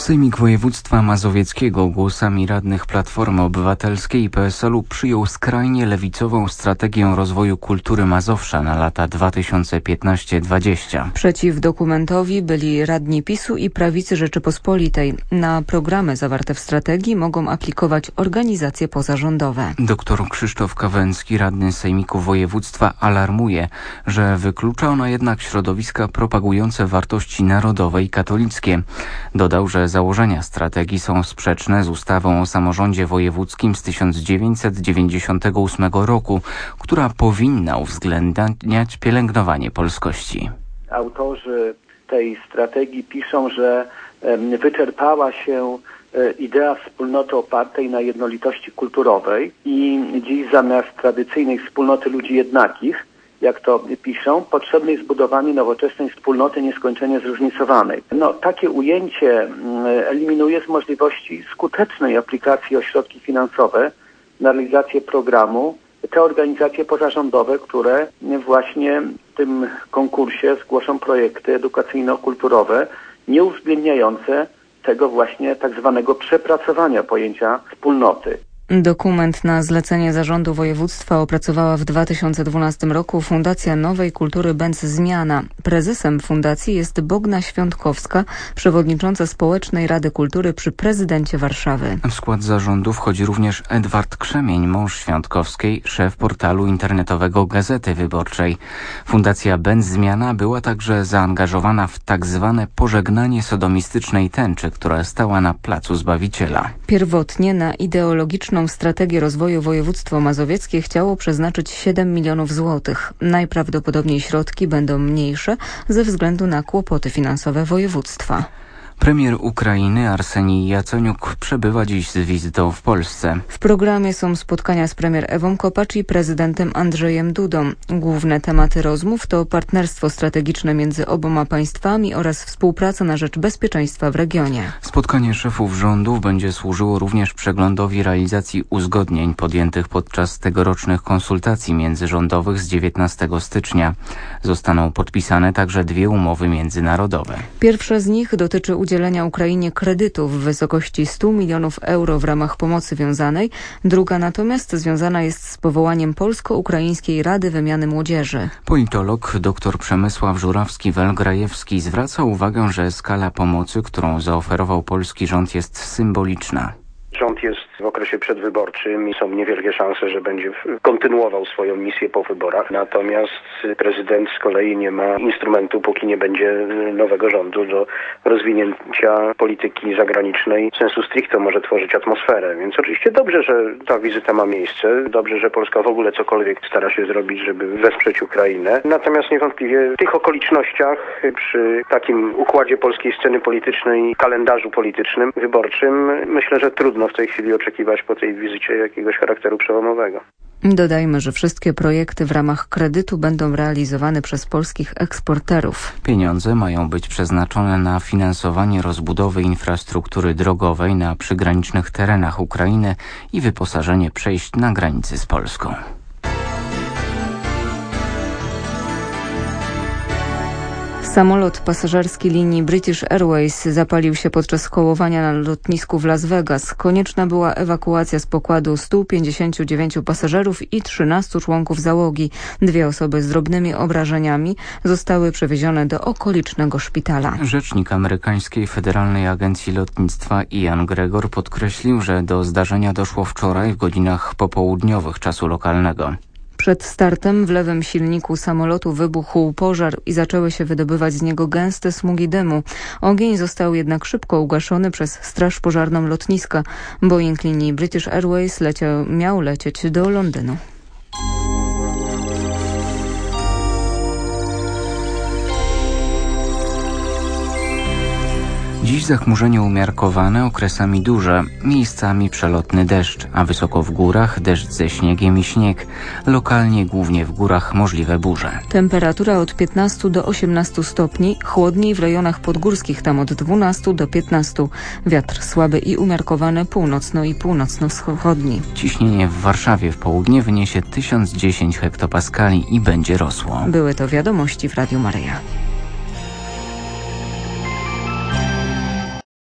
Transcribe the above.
Sejmik Województwa Mazowieckiego głosami radnych Platformy Obywatelskiej i PSL-u przyjął skrajnie lewicową strategię rozwoju kultury Mazowsza na lata 2015-2020. Przeciw dokumentowi byli radni PiS-u i Prawicy Rzeczypospolitej. Na programy zawarte w strategii mogą aplikować organizacje pozarządowe. Dr Krzysztof Kawęcki, radny Sejmiku Województwa, alarmuje, że wyklucza ona jednak środowiska propagujące wartości narodowe i katolickie. Dodał, że założenia strategii są sprzeczne z ustawą o samorządzie wojewódzkim z 1998 roku, która powinna uwzględniać pielęgnowanie polskości. Autorzy tej strategii piszą, że wyczerpała się idea wspólnoty opartej na jednolitości kulturowej i dziś zamiast tradycyjnej wspólnoty ludzi jednakich, jak to piszą, potrzebne jest budowanie nowoczesnej wspólnoty nieskończenie zróżnicowanej. Takie ujęcie eliminuje z możliwości skutecznej aplikacji o środki finansowe na realizację programu te organizacje pozarządowe, które właśnie w tym konkursie zgłoszą projekty edukacyjno-kulturowe nie uwzględniające tego właśnie tak zwanego przepracowania pojęcia wspólnoty. Dokument na zlecenie Zarządu Województwa opracowała w 2012 roku Fundacja Nowej Kultury Będz Zmiana. Prezesem fundacji jest Bogna Świątkowska, przewodnicząca Społecznej Rady Kultury przy prezydencie Warszawy. W skład zarządu wchodzi również Edward Krzemień, mąż Świątkowskiej, szef portalu internetowego Gazety Wyborczej. Fundacja Będz Zmiana była także zaangażowana w tak zwane pożegnanie sodomistycznej tęczy, która stała na Placu Zbawiciela. Pierwotnie na ideologiczną strategię rozwoju województwo mazowieckie chciało przeznaczyć 7 milionów złotych. Najprawdopodobniej środki będą mniejsze ze względu na kłopoty finansowe województwa. Premier Ukrainy Arsenij Jaceniuk przebywa dziś z wizytą w Polsce. W programie są spotkania z premier Ewą Kopacz i prezydentem Andrzejem Dudą. Główne tematy rozmów to partnerstwo strategiczne między oboma państwami oraz współpraca na rzecz bezpieczeństwa w regionie. Spotkanie szefów rządów będzie służyło również przeglądowi realizacji uzgodnień podjętych podczas tegorocznych konsultacji międzyrządowych z 19 stycznia. Zostaną podpisane także 2 umowy międzynarodowe. Pierwsza z nich dotyczy udzielenia Ukrainie kredytu w wysokości 100 milionów euro w ramach pomocy wiązanej. Druga natomiast związana jest z powołaniem Polsko-Ukraińskiej Rady Wymiany Młodzieży. Politolog dr Przemysław Żurawski-Welgrajewski zwraca uwagę, że skala pomocy, którą zaoferował polski rząd, jest symboliczna. Rząd jest w okresie przedwyborczym i są niewielkie szanse, że będzie kontynuował swoją misję po wyborach. Natomiast prezydent z kolei nie ma instrumentu, póki nie będzie nowego rządu, do rozwinięcia polityki zagranicznej. Sensu stricto może tworzyć atmosferę. Więc oczywiście dobrze, że ta wizyta ma miejsce. Dobrze, że Polska w ogóle cokolwiek stara się zrobić, żeby wesprzeć Ukrainę. Natomiast niewątpliwie w tych okolicznościach, przy takim układzie polskiej sceny politycznej, kalendarzu politycznym, wyborczym, myślę, że trudno w tej chwili oczekiwać po tej wizycie jakiegoś charakteru przełomowego. Dodajmy, że wszystkie projekty w ramach kredytu będą realizowane przez polskich eksporterów. Pieniądze mają być przeznaczone na finansowanie rozbudowy infrastruktury drogowej na przygranicznych terenach Ukrainy i wyposażenie przejść na granicy z Polską. Samolot pasażerski linii British Airways zapalił się podczas kołowania na lotnisku w Las Vegas. Konieczna była ewakuacja z pokładu 159 pasażerów i 13 członków załogi. 2 osoby z drobnymi obrażeniami zostały przewiezione do okolicznego szpitala. Rzecznik amerykańskiej Federalnej Agencji Lotnictwa Ian Gregor podkreślił, że do zdarzenia doszło wczoraj w godzinach popołudniowych czasu lokalnego. Przed startem w lewym silniku samolotu wybuchł pożar i zaczęły się wydobywać z niego gęste smugi dymu. Ogień został jednak szybko ugaszony przez straż pożarną lotniska. Boeing linii British Airways miał lecieć do Londynu. Dziś zachmurzenie umiarkowane, okresami duże, miejscami przelotny deszcz, a wysoko w górach deszcz ze śniegiem i śnieg. Lokalnie, głównie w górach, możliwe burze. Temperatura od 15 do 18 stopni, chłodniej w rejonach podgórskich, tam od 12 do 15. Wiatr słaby i umiarkowany północno i północno-wschodni. Ciśnienie w Warszawie w południe wyniesie 1010 hektopaskali i będzie rosło. Były to wiadomości w Radiu Maryja.